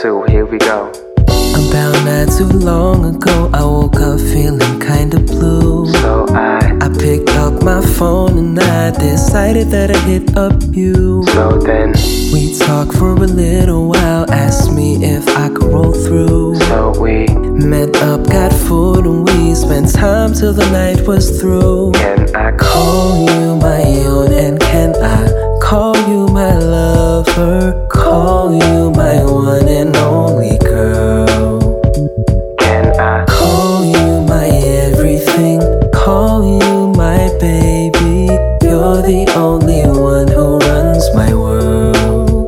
2, here we go. About not too long ago, I woke up feeling kinda blue. So I picked up my phone and I decided that I'd hit up you. So then We talked for a little while, asked me if I could roll through. So we Met up, got food, and we spent time till the night was through. Can I Call you my own, and can I call you my lover? Call you my one and only girl. Can I Call you my everything, call you my baby. You're the only one who runs my world.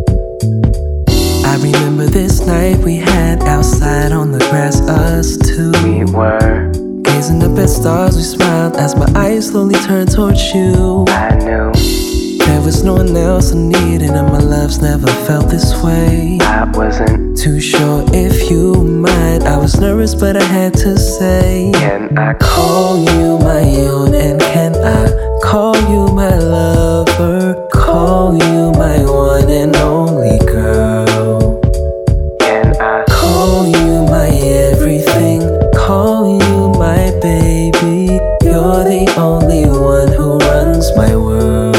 I remember this night we had outside on the grass, us two. We were, Gazing up at stars, we smiled as my eyes slowly turned towards you. I knew There was no one else I needed, and my love's never felt this way. I wasn't. Too sure if you might. I was nervous, but I had to say, Can I call you my own, and can I call you my lover? Call you my one and only girl. Can I Call you my everything, call you my baby. You're the only one who runs my world.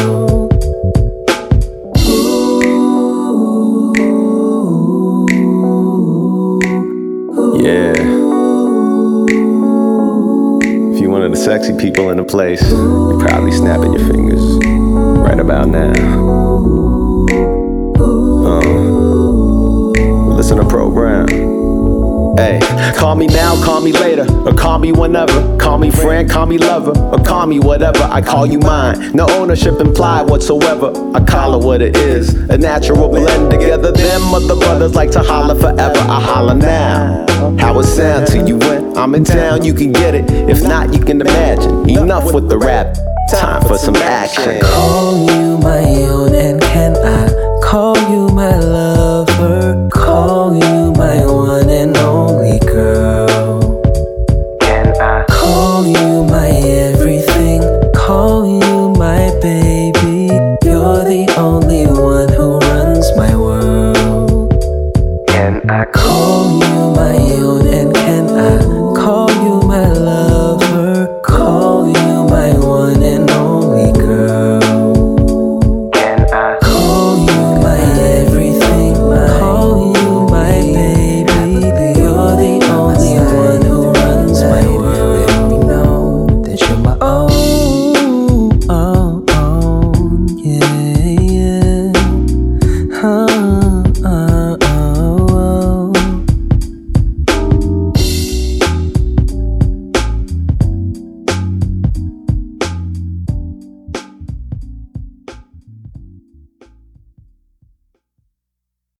Yeah. If you're one of the sexy people in the place, you're probably snapping your fingers right about now. Listen to program. Hey, call me now, call me later, or call me whenever. Call me friend, call me lover, or call me whatever. I call you mine, no ownership implied whatsoever. I call it what it is, a natural blend together. Them other brothers like to holler forever, I holler now. How it sound to you when I'm in town, you can get it. If not, you can imagine. Enough with the rap, time for some action. Call you my own, and can I call you my lover? Call you